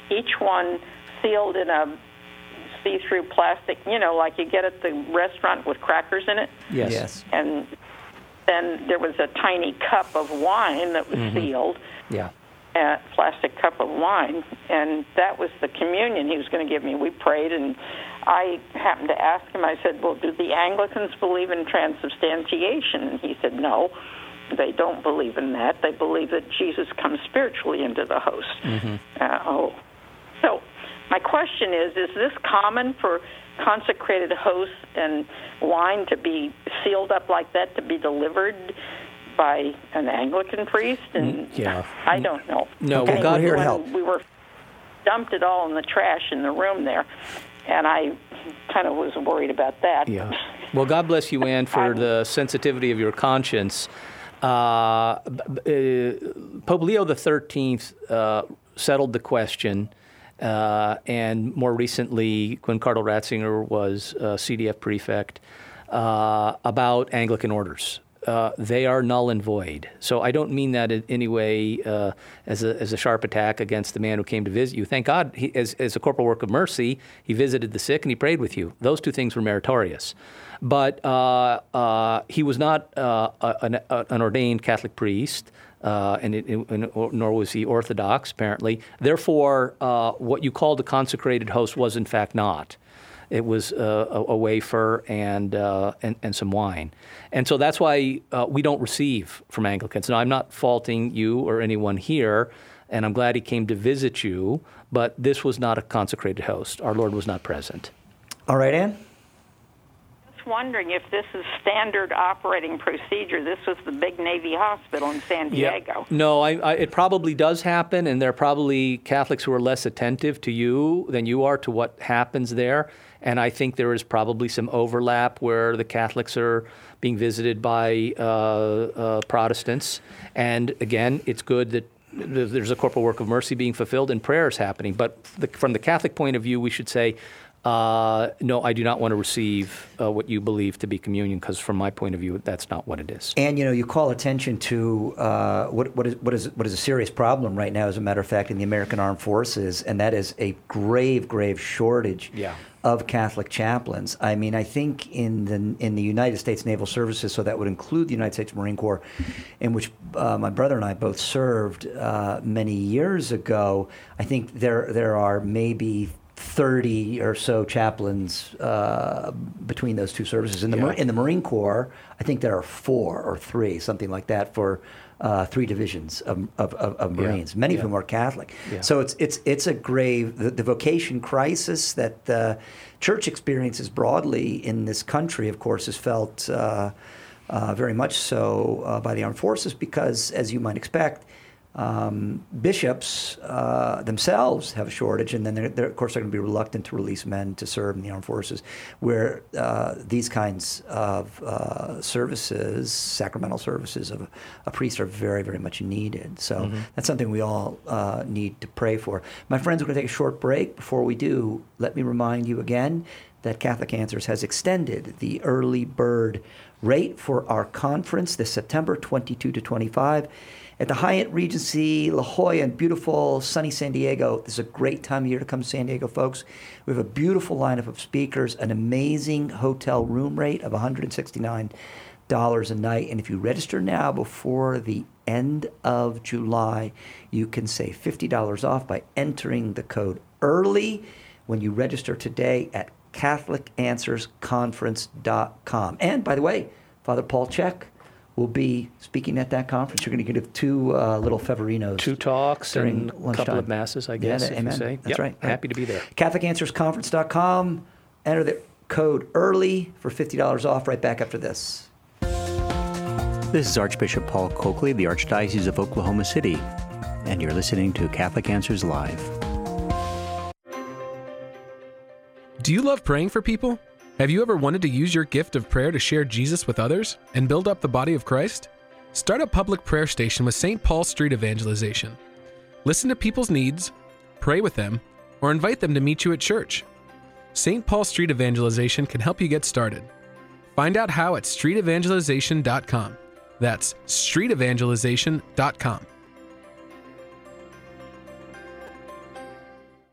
each one sealed in a see-through plastic, you know, like you get at the restaurant with crackers in it. Yes. yes. And then there was a tiny cup of wine that was mm-hmm. sealed. Yeah. A plastic cup of wine, and that was the communion he was going to give me. We prayed, and I happened to ask him, I said, well, do the Anglicans believe in transubstantiation? And he said, no, they don't believe in that. They believe that Jesus comes spiritually into the host. Mm-hmm. Uh, oh. So my question is, is this common for consecrated hosts and wine to be sealed up like that, to be delivered by an Anglican priest? And yeah. I don't know. No, okay. well, God here to help. We were dumped it all in the trash in the room there, and I kind of was worried about that. Yeah. Well, God bless you, Ann, for the sensitivity of your conscience. Uh, uh, Pope Leo the thirteenth uh, settled the question, uh, and more recently, when Cardinal Ratzinger was uh, C D F prefect, uh, about Anglican orders. Uh, they are null and void. So I don't mean that in any way uh, as a as a sharp attack against the man who came to visit you. Thank God, he, as, as a corporal work of mercy, he visited the sick and he prayed with you. Those two things were meritorious. But uh, uh, he was not uh, an, an ordained Catholic priest, uh, and, it, and nor was he Orthodox, apparently. Therefore, uh, what you called a consecrated host was in fact not. It was uh, a, a wafer and, uh, and and some wine. And so that's why uh, we don't receive from Anglicans. Now, I'm not faulting you or anyone here, and I'm glad he came to visit you, but this was not a consecrated host. Our Lord was not present. All right, Ann? Just wondering if this is standard operating procedure. This was the big Navy hospital in San Diego. Yeah. No, I, I, it probably does happen, and there are probably Catholics who are less attentive to you than you are to what happens there. And I think there is probably some overlap where the Catholics are being visited by uh, uh, Protestants. And again, it's good that there's a corporal work of mercy being fulfilled and prayers happening. But the, from the Catholic point of view, we should say, uh, no, I do not want to receive uh, what you believe to be communion, because from my point of view, that's not what it is. And, you know, you call attention to uh, what, what, is, what, is, what is a serious problem right now, as a matter of fact, in the American Armed Forces, and that is a grave, grave shortage yeah. of Catholic chaplains. I mean, I think in the in the United States Naval Services, so that would include the United States Marine Corps, in which uh, my brother and I both served uh, many years ago, I think there there are maybe thirty or so chaplains uh, between those two services. In the Yeah. in the Marine Corps, I think there are four or three, something like that, for uh, three divisions of of, of, of Marines. Yeah. Many Yeah. of whom are Catholic. Yeah. So it's it's it's a grave the, the vocation crisis that the church experiences broadly in this country. Of course, is felt uh, uh, very much so uh, by the armed forces, because, as you might expect, Um, bishops uh, themselves have a shortage, and then they're, they're, of course they're going to be reluctant to release men to serve in the armed forces, where uh, these kinds of uh, services, sacramental services of a, a priest, are very, very much needed. So Mm-hmm. that's something we all uh, need to pray for. My friends, we're going to take a short break. Before we do, let me remind you again that Catholic Answers has extended the early bird rate for our conference this September twenty-two to twenty-five. At the Hyatt Regency La Jolla in beautiful sunny San Diego. This is a great time of year to come to San Diego, folks. We have a beautiful lineup of speakers, an amazing hotel room rate of one hundred sixty-nine dollars a night. And if you register now before the end of July, you can save fifty dollars off by entering the code EARLY when you register today at Catholic Answers Conference dot com. And by the way, Father Paul Check will be speaking at that conference. You're going to give two uh, little Favorinos. Two talks and a lunchtime. couple of masses, I guess, Yeah, if amen. you say. That's Yep, right. Happy to be there. Catholic Answers Conference dot com. Enter the code EARLY for fifty dollars off right back after this. This is Archbishop Paul Coakley, the Archdiocese of Oklahoma City, and you're listening to Catholic Answers Live. Do you love praying for people? Have you ever wanted to use your gift of prayer to share Jesus with others and build up the body of Christ? Start a public prayer station with Saint Paul Street Evangelization. Listen to people's needs, pray with them, or invite them to meet you at church. Saint Paul Street Evangelization can help you get started. Find out how at street evangelization dot com. That's street evangelization dot com.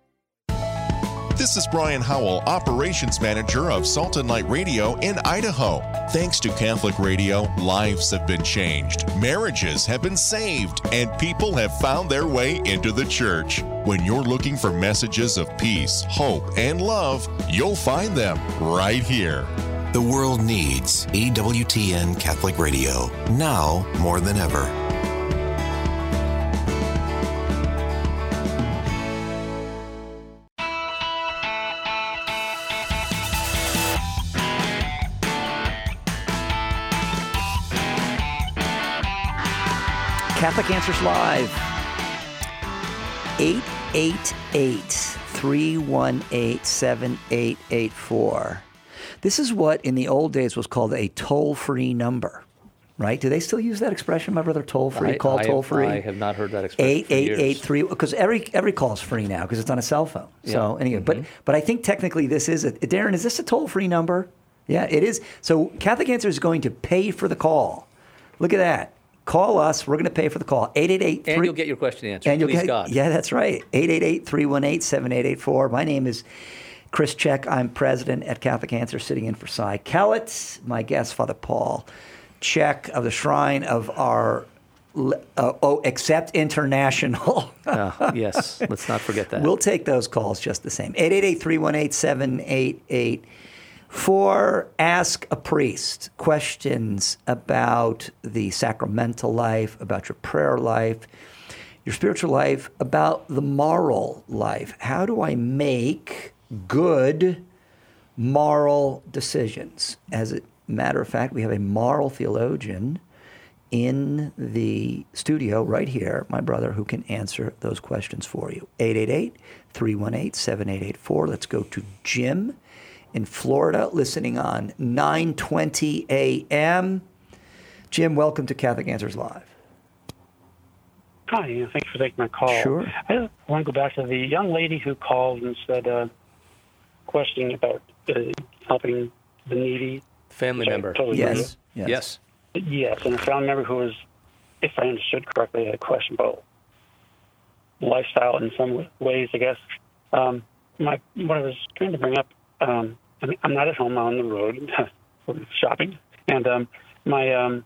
This is Brian Howell, Operations Manager of Salt and Light Radio in Idaho. Thanks to Catholic Radio, lives have been changed, marriages have been saved, and people have found their way into the church. When you're looking for messages of peace, hope, and love, you'll find them right here. The world needs E W T N Catholic Radio, now more than ever. Catholic Answers Live, eight eight eight, three one eight, seven eight eight four. This is what in the old days was called a toll-free number, right? Do they still use that expression, my brother, toll-free, I, call I, toll-free? I have not heard that expression eight eight eight three, because every every call is free now because it's on a cell phone. So Yeah. anyway, Mhm. but but I think technically this is, a, Darren, is this a toll-free number? Yeah, it is. So Catholic Answers is going to pay for the call. Look at that. Call us. We're going to pay for the call. eight eight eight, And you'll get your question answered. and you'll Please get, God. Yeah, that's right. eight eight eight, three one eight, seven eight eight four. My name is Chris Check. I'm president at Catholic Answers, sitting in for Cy Kellett. My guest, Father Paul Check of the Shrine of our, uh, oh, Accept International. Ah, yes, let's not forget that. We'll take those calls just the same. eight eight eight, three one eight, seven eight eight four. Ask a priest questions about the sacramental life, about your prayer life, your spiritual life, about the moral life. How do I make good moral decisions? As a matter of fact, we have a moral theologian in the studio right here, my brother, who can answer those questions for you. eight eight eight, three one eight, seven eight eight four. Let's go to Jim in Florida, listening on nine twenty A M. Jim, welcome to Catholic Answers Live. Hi, uh, thanks for taking my call. Sure. I just want to go back to the young lady who called and said, uh, questioning about uh, helping the needy. Family Which I member. totally Yes. agree Yes. Yes. with. Yes, and a family member who was, if I understood correctly, had a question about lifestyle in some ways, I guess. Um, my what I was trying to bring up, um, I mean, I'm not at home, I'm on the road shopping, and um, my um,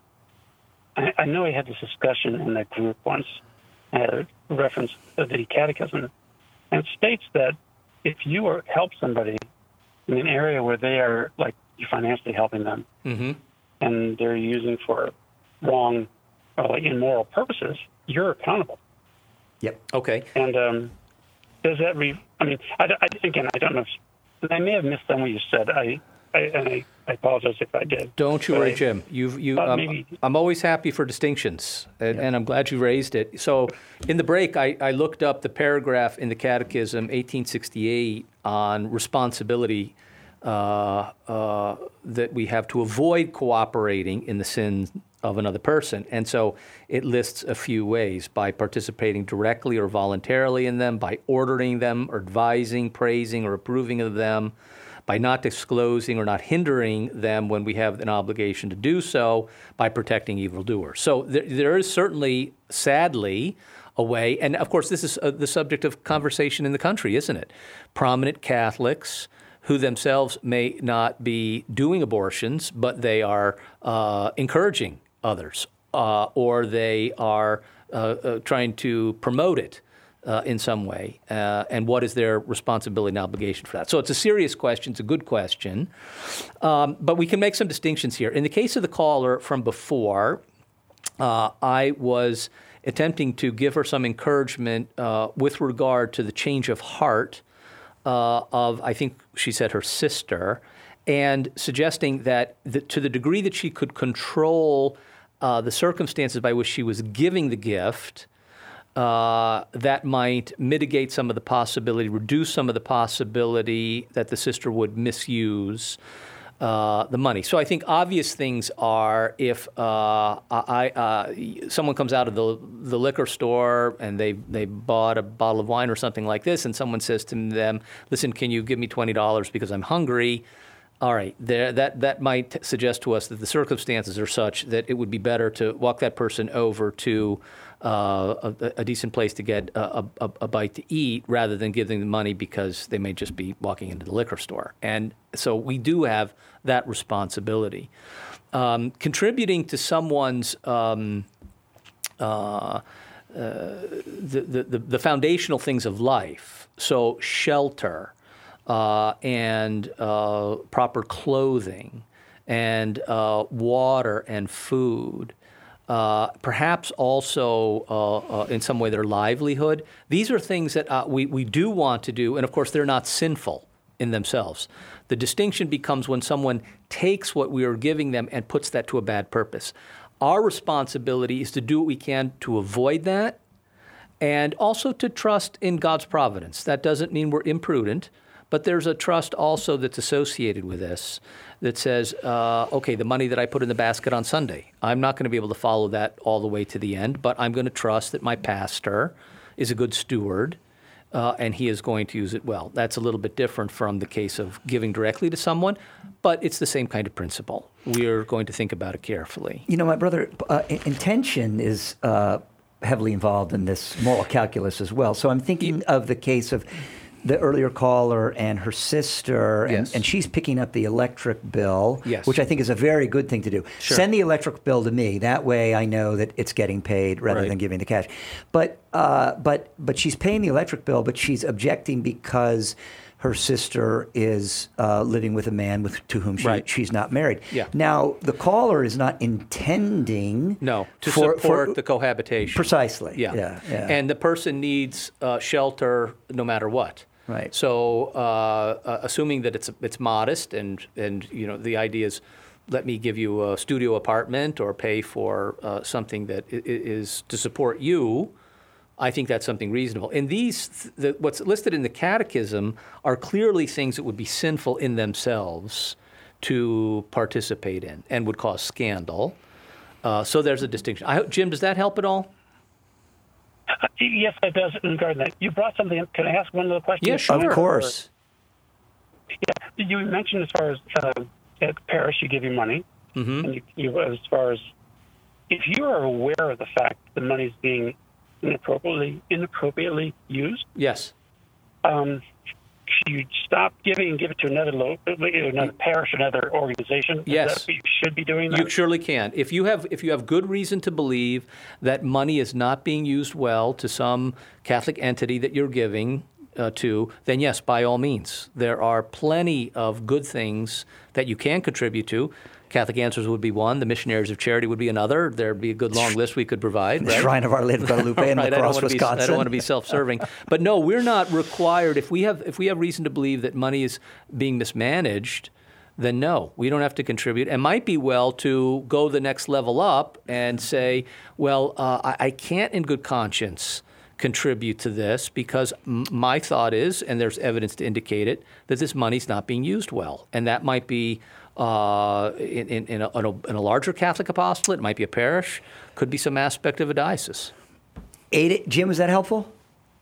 I, I know I had this discussion in that group once. I had a reference to the catechism, and it states that if you are, help somebody in an area where they are, like, you're financially helping them, Mm-hmm. and they're using for wrong, uh, like immoral purposes, you're accountable. Yep. Okay. And um, does that re? I mean, I, I, again, I don't know. If, I may have missed some what you said. I, I, and I, I apologize if I did. Don't you But worry, I- Jim. You've, you, thought um, maybe- I'm always happy for distinctions, and, and I'm glad you raised it. So, in the break, I, I looked up the paragraph in the Catechism, eighteen sixty-eight, on responsibility uh, uh, that we have to avoid cooperating in the sins of another person. And so it lists a few ways: by participating directly or voluntarily in them, by ordering them or advising, praising, or approving of them, by not disclosing or not hindering them when we have an obligation to do so, by protecting evildoers. So there, there is certainly, sadly, a way, and of course this is uh, the subject of conversation in the country, isn't it? Prominent Catholics who themselves may not be doing abortions, but they are uh, encouraging others, uh, or they are uh, uh, trying to promote it uh, in some way. Uh, and what is their responsibility and obligation for that? So it's a serious question. It's a good question. Um, but we can make some distinctions here. In the case of the caller from before, uh, I was attempting to give her some encouragement uh, with regard to the change of heart uh, of, I think she said, her sister, and suggesting that the, to the degree that she could control uh, the circumstances by which she was giving the gift, uh, that might mitigate some of the possibility, reduce some of the possibility that the sister would misuse uh, the money. So I think obvious things are if uh, I, uh, someone comes out of the, the liquor store and they they bought a bottle of wine or something like this, and someone says to them, "Listen, can you give me twenty dollars because I'm hungry?" All right, there, that, that might suggest to us that the circumstances are such that it would be better to walk that person over to uh, a, a decent place to get a, a, a bite to eat rather than giving them money because they may just be walking into the liquor store. And so we do have that responsibility. Um, contributing to someone's um, uh, uh, the, the, the foundational things of life, so shelter uh, and uh, proper clothing and uh, water and food, uh, perhaps also uh, uh, in some way their livelihood. These are things that uh, we, we do want to do, and of course they're not sinful in themselves. The distinction becomes when someone takes what we are giving them and puts that to a bad purpose. Our responsibility is to do what we can to avoid that and also to trust in God's providence. That doesn't mean we're imprudent, but there's a trust also that's associated with this that says, uh, okay, the money that I put in the basket on Sunday, I'm not going to be able to follow that all the way to the end, but I'm going to trust that my pastor is a good steward uh, and he is going to use it well. That's a little bit different from the case of giving directly to someone, but it's the same kind of principle. We're going to think about it carefully. You know, my brother, uh, intention is uh, heavily involved in this moral calculus as well. So I'm thinking of the case of the earlier caller and her sister, and, Yes. and she's picking up the electric bill, Yes. which I think is a very good thing to do. Sure. Send the electric bill to me. That way I know that it's getting paid rather Right. than giving the cash. But uh, but but she's paying the electric bill, but she's objecting because her sister is uh, living with a man with to whom she, Right. she's not married. Yeah. Now, the caller is not intending No, to for- support for- the cohabitation. Precisely. Yeah. Yeah, yeah. And the person needs uh, shelter no matter what. Right. So, uh, uh, assuming that it's it's modest, and and you know the idea is, let me give you a studio apartment or pay for uh, something that i- i- is to support you. I think that's something reasonable. And these, the, what's listed in the Catechism, are clearly things that would be sinful in themselves to participate in and would cause scandal. Uh, so there's a distinction. I, Jim, does that help at all? Uh, yes, it does regarding that. You brought something up. Can I ask one little question? Yeah, sure. Of course. Yeah, you mentioned as far as uh, at parish, you give you money, Mm-hmm. and you, you, as far as if you are aware of the fact the money is being inappropriately inappropriately used, Yes. um, you stop giving and give it to another lo- another parish, another organization. Is Yes. that what you should be doing that? You surely can. If you have if you have good reason to believe that money is not being used well to some Catholic entity that you're giving uh, to, then yes, by all means. There are plenty of good things that you can contribute to. Catholic Answers would be one. The Missionaries of Charity would be another. There'd be a good long list we could provide. The right? Shrine of Our Lady of Guadalupe in Right, I don't Lacrosse, wanna be- Wisconsin. I don't want to be self-serving, but no, we're not required. If we have if we have reason to believe that money is being mismanaged, then no, we don't have to contribute. It might be well to go the next level up and say, well, uh, I, I can't in good conscience contribute to this because m- my thought is, and there's evidence to indicate it, that this money's not being used well, and that might be. Uh, in, in, in, a, in, a, in a larger Catholic apostolate, it might be a parish, could be some aspect of a diocese. Eight, Jim, was that helpful?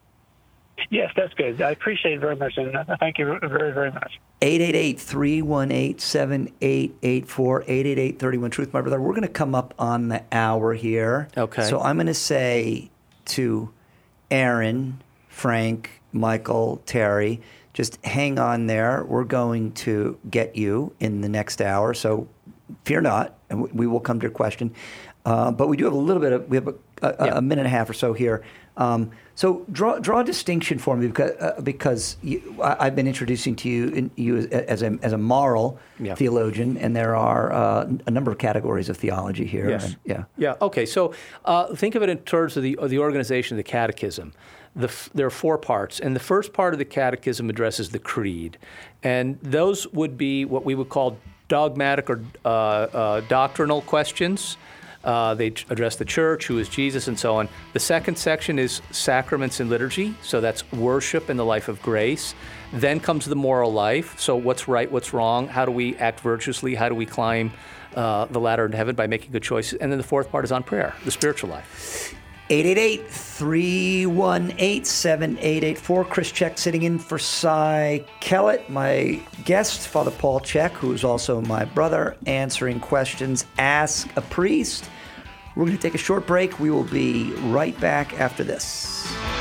Yes, that's good. I appreciate it very much, and uh, thank you very, very much. eight eight eight, three one eight, seven eight eight four, eight eight eight, three one Truth, my brother. We're going to come up on the hour here. Okay. So I'm going to say to Aaron, Frank, Michael, Terry, just hang on there. We're going to get you in the next hour, so fear not, and we- we will come to your question. Uh, but we do have a little bit of, we have a, a, Yeah. a minute and a half or so here. Um, so draw draw a distinction for me because uh, because you, I, I've been introducing to you in, you as, as a as a moral Yeah. theologian, and there are uh, a number of categories of theology here. Yes. And, yeah. Yeah. Okay. So uh, think of it in terms of the of the organization of the Catechism. The f- there are four parts, and the first part of the Catechism addresses the creed, and those would be what we would call dogmatic or uh, uh, doctrinal questions. Uh, they t- address the church, who is Jesus, and so on. The second section is sacraments and liturgy, so that's worship and the life of grace. Then comes the moral life, so what's right, what's wrong, how do we act virtuously, how do we climb uh, the ladder in heaven by making good choices. And then the fourth part is on prayer, the spiritual life. eight eight eight, three one eight, seven eight eight four. Chris Check sitting in for Cy Kellett. My guest, Father Paul Check, who is also my brother, answering questions. Ask a Priest. We're going to take a short break. We will be right back after this.